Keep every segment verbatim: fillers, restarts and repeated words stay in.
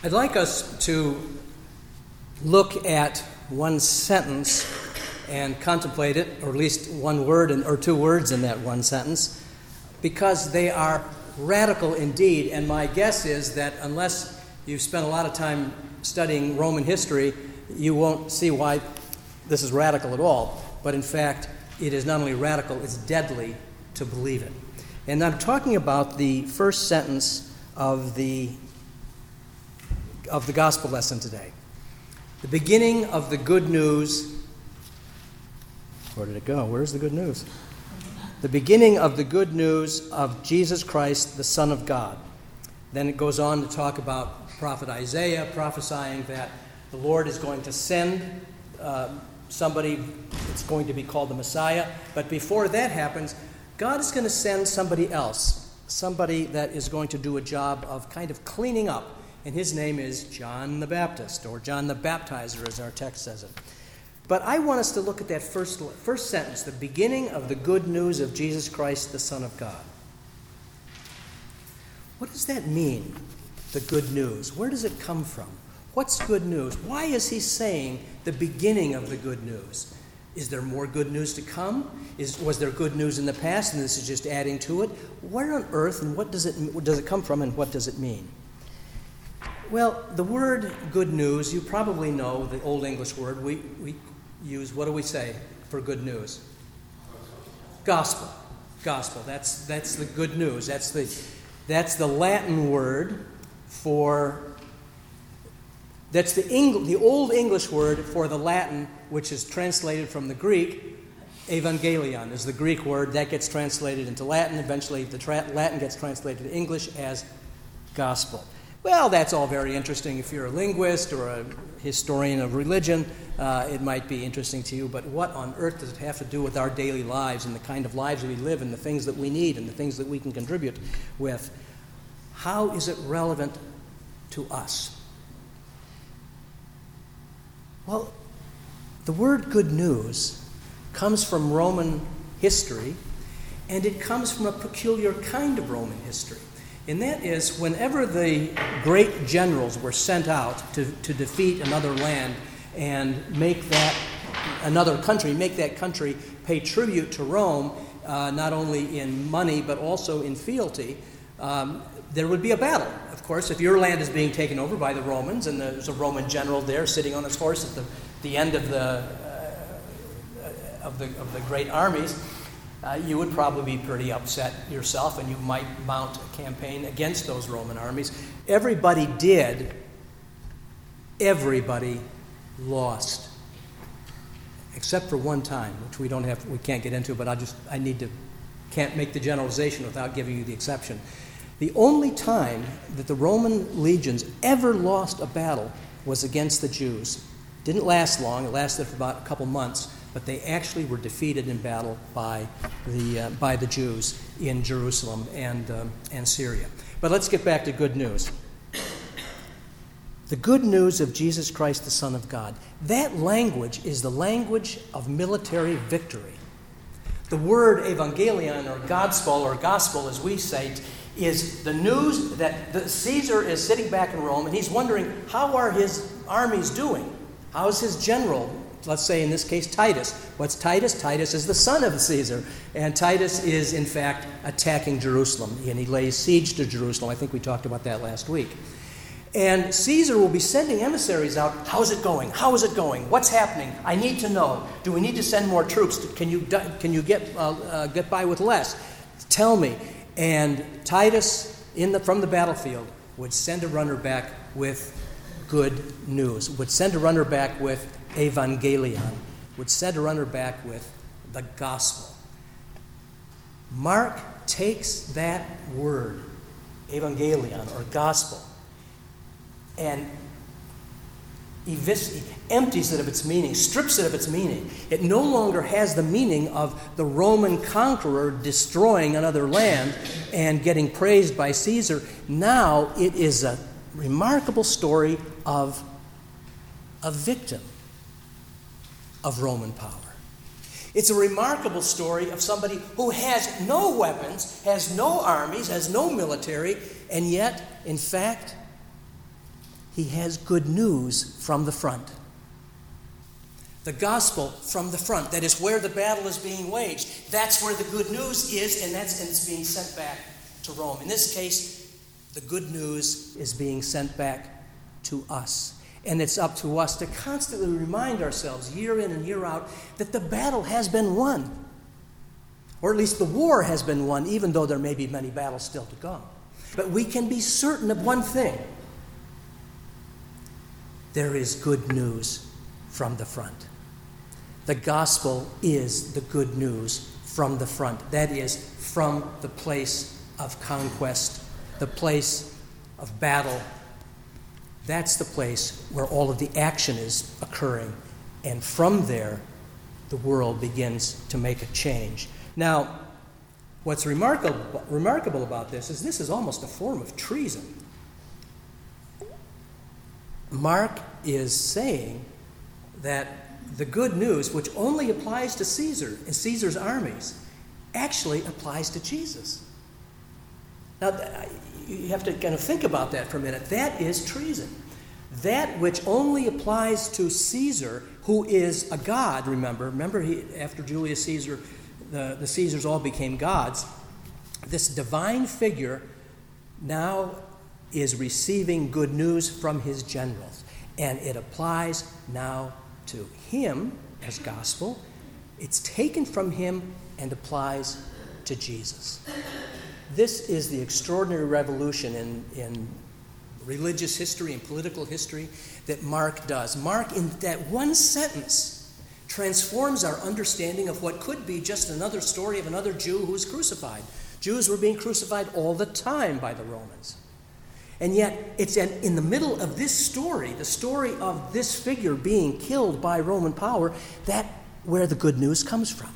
I'd like us to look at one sentence and contemplate it, or at least one word in, or two words in that one sentence, because they are radical indeed. And my guess is that unless you've spent a lot of time studying Roman history, you won't see why this is radical at all. But in fact, it is not only radical, it's deadly to believe it. And I'm talking about the first sentence of the of the gospel lesson today. The beginning of the good news. Where did it go? Where's the good news? The beginning of the good news of Jesus Christ, the Son of God. Then it goes on to talk about prophet Isaiah prophesying that the Lord is going to send uh, somebody that's going to be called the Messiah. But before that happens, God is going to send somebody else, somebody that is going to do a job of kind of cleaning up. And his name is John the Baptist, or John the Baptizer, as our text says it. But I want us to look at that first, first sentence, the beginning of the good news of Jesus Christ, the Son of God. What does that mean, the good news? Where does it come from? What's good news? Why is he saying the beginning of the good news? Is there more good news to come? Is, was there good news in the past, and this is just adding to it? Where on earth, and what does it, what does it come from, and what does it mean? Well, the word good news, you probably know the Old English word. We, we use, what do we say for good news? Gospel. Gospel. That's, that's the good news. That's the, that's the Latin word for, that's the, Eng, the Old English word for the Latin, which is translated from the Greek. Evangelion is the Greek word. That gets translated into Latin. Eventually, the tra- Latin gets translated to English as gospel. Well, that's all very interesting. If you're a linguist or a historian of religion, uh, it might be interesting to you. But what on earth does it have to do with our daily lives and the kind of lives we live and the things that we need and the things that we can contribute with? How is it relevant to us? Well, the word good news comes from Roman history, and it comes from a peculiar kind of Roman history. And that is, whenever the great generals were sent out to, to defeat another land and make that another country, make that country pay tribute to Rome, uh, not only in money but also in fealty, um, there would be a battle. Of course, if your land is being taken over by the Romans and there's a Roman general there sitting on his horse at the, the end of the, uh, of the of the great armies, Uh, you would probably be pretty upset yourself, and you might mount a campaign against those Roman armies. Everybody did. Everybody lost, except for one time, which we don't have, we can't get into. But I just, I need to, can't make the generalization without giving you the exception. The only time that the Roman legions ever lost a battle was against the Jews. Didn't last long. It lasted for about a couple months. But they actually were defeated in battle by the uh, by the Jews in Jerusalem and um, and Syria. But let's get back to good news. The good news of Jesus Christ, the Son of God. That language is the language of military victory. The word evangelion, or gospel, or gospel as we say, is the news that the Caesar is sitting back in Rome and he's wondering, how are his armies doing? How's his general? Let's say in this case Titus. What's Titus? Titus is the son of Caesar. And Titus is in fact attacking Jerusalem. And he lays siege to Jerusalem. I think we talked about that last week. And Caesar will be sending emissaries out. How's it going? How is it going? What's happening? I need to know. Do we need to send more troops? Can you can you get uh, uh, get by with less? Tell me. And Titus, in the, from the battlefield, would send a runner back with good news. Would send a runner back with evangelion, would send a runner back with the gospel. Mark takes that word, evangelion, or gospel, and evis- empties it of its meaning, strips it of its meaning. It no longer has the meaning of the Roman conqueror destroying another land and getting praised by Caesar. Now it is a remarkable story of a victim of Roman power. It's a remarkable story of somebody who has no weapons, has no armies, has no military, and yet, in fact, he has good news from the front. The gospel from the front. That is where the battle is being waged. That's where the good news is, and that's and it's being sent back to Rome. In this case, the good news is being sent back to us. And it's up to us to constantly remind ourselves, year in and year out, that the battle has been won. Or at least the war has been won, even though there may be many battles still to come. But we can be certain of one thing. There is good news from the front. The gospel is the good news from the front. That is, from the place of conquest, the place of battle. That's the place where all of the action is occurring. And from there, the world begins to make a change. Now, what's remarkable, remarkable about this is this is almost a form of treason. Mark is saying that the good news, which only applies to Caesar and Caesar's armies, actually applies to Jesus. Now, you have to kind of think about that for a minute. That is treason. That which only applies to Caesar, who is a god, remember. Remember, he, after Julius Caesar, the, the Caesars all became gods. This divine figure now is receiving good news from his generals. And it applies now to him as gospel. It's taken from him and applies to Jesus. This is the extraordinary revolution in, in religious history and political history that Mark does. Mark, in that one sentence, transforms our understanding of what could be just another story of another Jew who was crucified. Jews were being crucified all the time by the Romans. And yet, it's in the middle of this story, the story of this figure being killed by Roman power, that where the good news comes from.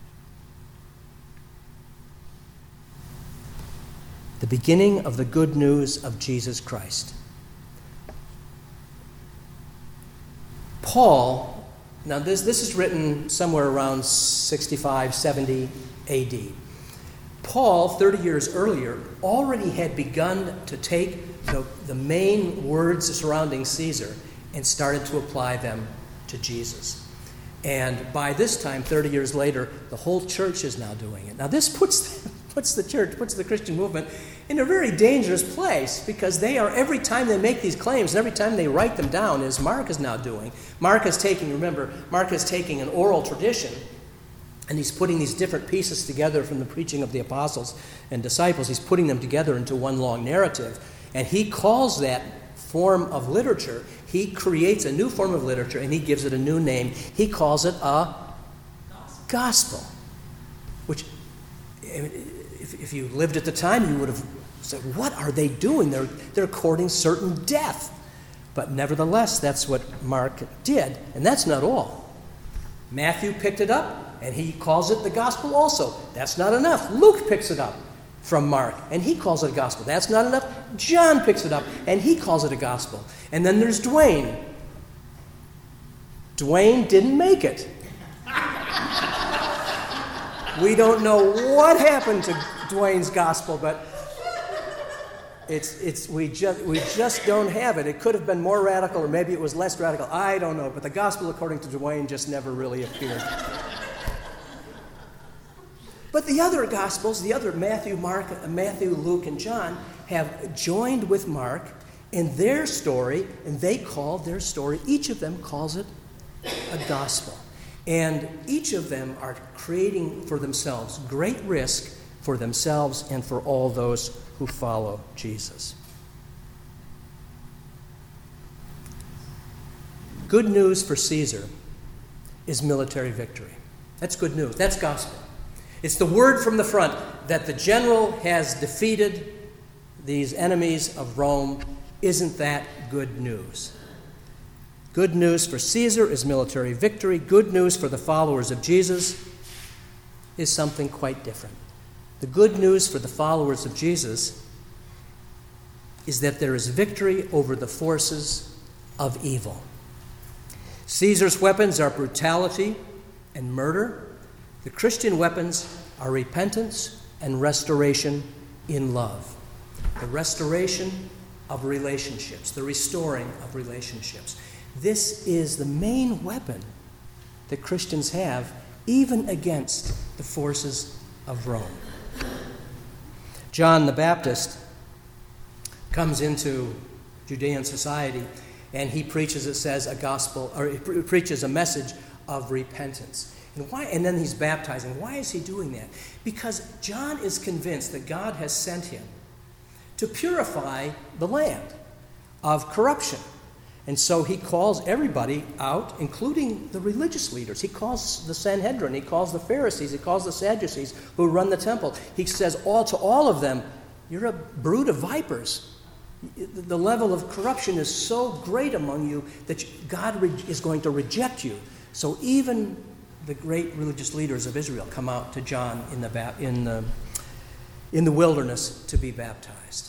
The beginning of the good news of Jesus Christ. Paul, now this, this is written somewhere around sixty-five, seventy A D. Paul, thirty years earlier, already had begun to take the, the main words surrounding Caesar and started to apply them to Jesus. And by this time, thirty years later, the whole church is now doing it. Now this puts, puts the church, puts the Christian movement in a very dangerous place, because they are, every time they make these claims, and every time they write them down, as Mark is now doing, Mark is taking, remember, Mark is taking an oral tradition, and he's putting these different pieces together from the preaching of the apostles and disciples. He's putting them together into one long narrative. And he calls that form of literature, he creates a new form of literature, and he gives it a new name. He calls it a gospel. Which, if, if you lived at the time, you would have said, what are they doing? They're, they're courting certain death. But nevertheless, that's what Mark did. And that's not all. Matthew picked it up, and he calls it the gospel also. That's not enough. Luke picks it up from Mark, and he calls it a gospel. That's not enough. John picks it up, and he calls it a gospel. And then there's Dwayne. Dwayne didn't make it. We don't know what happened to Dwayne's gospel, but it's it's we just we just don't have it. It could have been more radical, or maybe it was less radical. I don't know, but the gospel according to Dwayne just never really appeared. But the other Gospels, the other Matthew, Mark, Matthew, Luke, and John, have joined with Mark in their story, and they call their story, each of them calls it a gospel. And each of them are creating for themselves great risk for themselves and for all those who follow Jesus. Good news for Caesar is military victory. That's good news. That's gospel. It's the word from the front that the general has defeated these enemies of Rome. Isn't that good news? Good news for Caesar is military victory. Good news for the followers of Jesus is something quite different. The good news for the followers of Jesus is that there is victory over the forces of evil. Caesar's weapons are brutality and murder. The Christian weapons are repentance and restoration in love. The restoration of relationships, the restoring of relationships. This is the main weapon that Christians have, even against the forces of Rome. John the Baptist comes into Judean society, and he preaches, it says, a gospel, or he preaches a message of repentance. And why? And then he's baptizing. Why is he doing that? Because John is convinced that God has sent him to purify the land of corruption. And so he calls everybody out, including the religious leaders. He calls the Sanhedrin, he calls the Pharisees, he calls the Sadducees who run the temple. He says all to all of them, you're a brood of vipers. The level of corruption is so great among you that God is going to reject you. So even the great religious leaders of Israel come out to John in the, in the, in the wilderness to be baptized.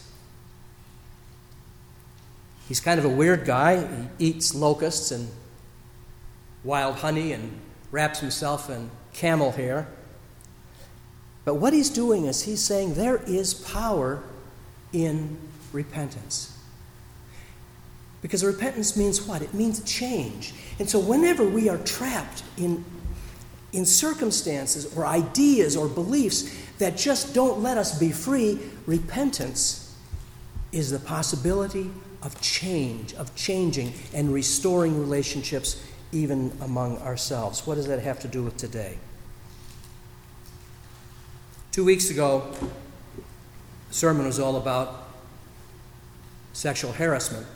He's kind of a weird guy. He eats locusts and wild honey and wraps himself in camel hair. But what he's doing is he's saying there is power in repentance. Because repentance means what? It means change. And so whenever we are trapped in, in circumstances or ideas or beliefs that just don't let us be free, repentance is the possibility of change, of changing and restoring relationships even among ourselves. What does that have to do with today? Two weeks ago, the sermon was all about sexual harassment.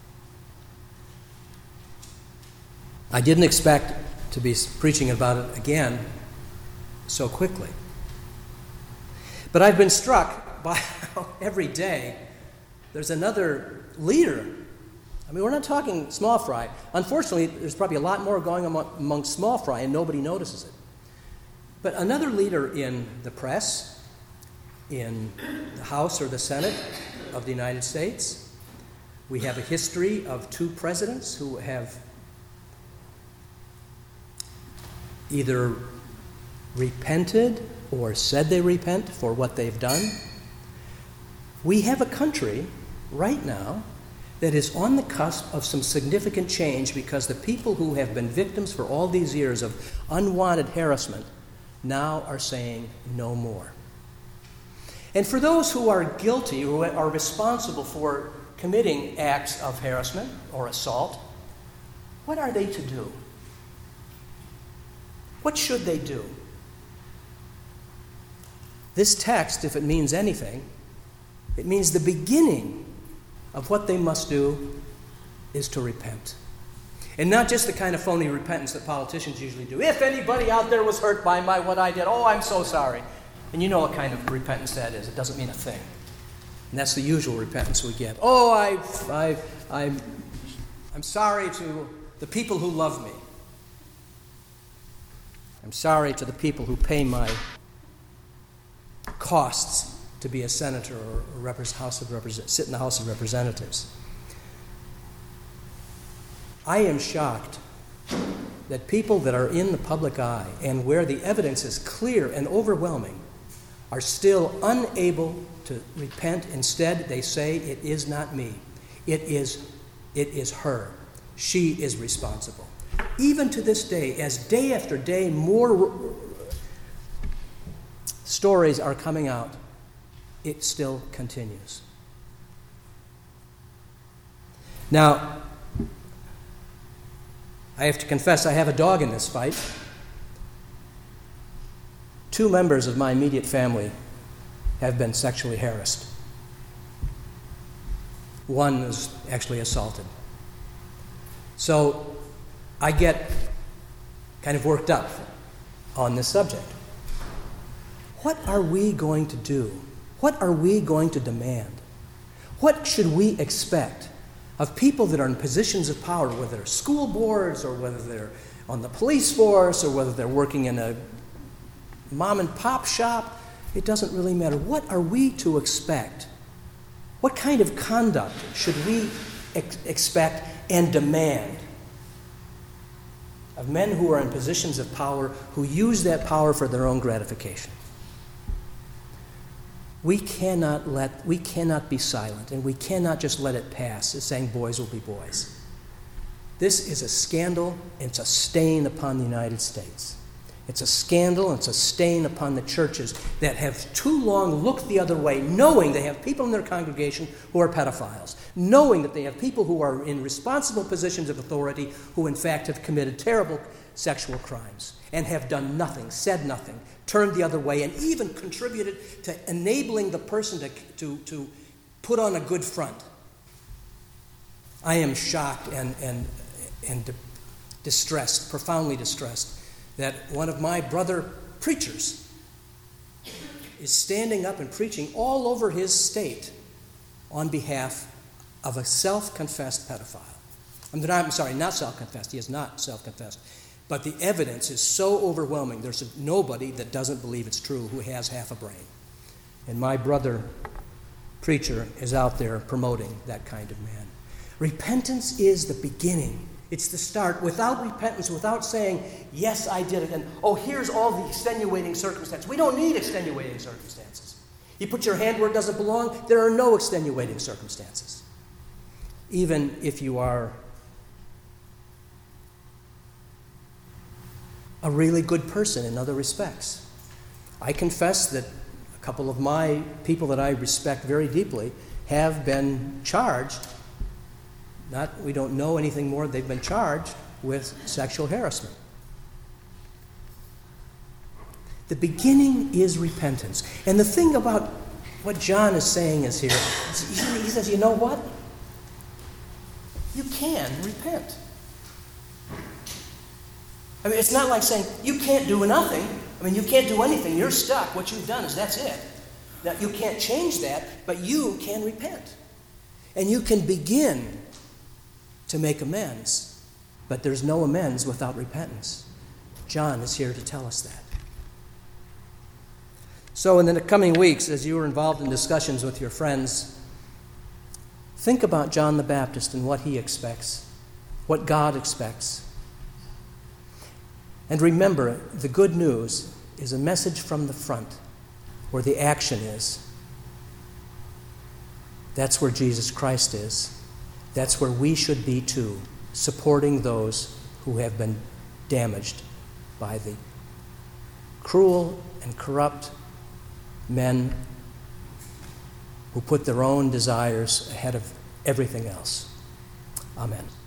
I didn't expect to be preaching about it again so quickly. But I've been struck by how every day there's another leader. I mean, we're not talking small fry. Unfortunately, there's probably a lot more going on among small fry, and nobody notices it. But another leader in the press, in the House or the Senate of the United States. We have a history of two presidents who have either repented or said they repent for what they've done. We have a country right now that is on the cusp of some significant change because the people who have been victims for all these years of unwanted harassment now are saying no more. And for those who are guilty, who are responsible for committing acts of harassment or assault, what are they to do? What should they do? This text, if it means anything, it means the beginning of what they must do is to repent. And not just the kind of phony repentance that politicians usually do. If anybody out there was hurt by my what I did, oh, I'm so sorry. And you know what kind of repentance that is. It doesn't mean a thing. And that's the usual repentance we get. Oh, I, I, I'm, I'm sorry to the people who love me. I'm sorry to the people who pay my costs to be a senator or a rep- House of Represent- sit in the House of Representatives. I am shocked that people that are in the public eye and where the evidence is clear and overwhelming are still unable to repent. Instead, they say, it is not me. It is, it is her. She is responsible. Even to this day, as day after day more r- stories are coming out, it still continues. Now, I have to confess I have a dog in this fight. Two members of my immediate family have been sexually harassed. One was actually assaulted. So I get kind of worked up on this subject. What are we going to do? What are we going to demand? What should we expect of people that are in positions of power, whether they're school boards or whether they're on the police force or whether they're working in a mom and pop shop? It doesn't really matter. What are we to expect? What kind of conduct should we ex- expect and demand of men who are in positions of power who use that power for their own gratification? we cannot let, we cannot be silent, and we cannot just let it pass as saying boys will be boys. This is a scandal, and it's a stain upon the United States. It's a scandal, and it's a stain upon the churches that have too long looked the other way, knowing they have people in their congregation who are pedophiles, knowing that they have people who are in responsible positions of authority who in fact have committed terrible sexual crimes and have done nothing, said nothing, turned the other way, and even contributed to enabling the person to, to, to put on a good front. I am shocked and, and, and distressed, profoundly distressed, that one of my brother preachers is standing up and preaching all over his state on behalf of a self-confessed pedophile. I'm, not, I'm sorry, not self-confessed. He is not self-confessed. But the evidence is so overwhelming. There's nobody that doesn't believe it's true who has half a brain. And my brother preacher is out there promoting that kind of man. Repentance is the beginning. It's the start. Without repentance, without saying, yes, I did it, and oh, here's all the extenuating circumstances. We don't need extenuating circumstances. You put your hand where it doesn't belong, there are no extenuating circumstances. Even if you are a really good person in other respects. I confess that a couple of my people that I respect very deeply have been charged. Not, we don't know anything more. They've been charged with sexual harassment. The beginning is repentance. And the thing about what John is saying is here, he says, you know what? You can repent. I mean, it's not like saying, you can't do nothing. I mean, you can't do anything. You're stuck. What you've done is that's it. Now, you can't change that, but you can repent. And you can begin to make amends, but there's no amends without repentance. John is here to tell us that. So in the coming weeks, as you are involved in discussions with your friends, think about John the Baptist and what he expects, what God expects. And remember, the good news is a message from the front, where the action is. That's where Jesus Christ is. That's where we should be too, supporting those who have been damaged by the cruel and corrupt men who put their own desires ahead of everything else. Amen.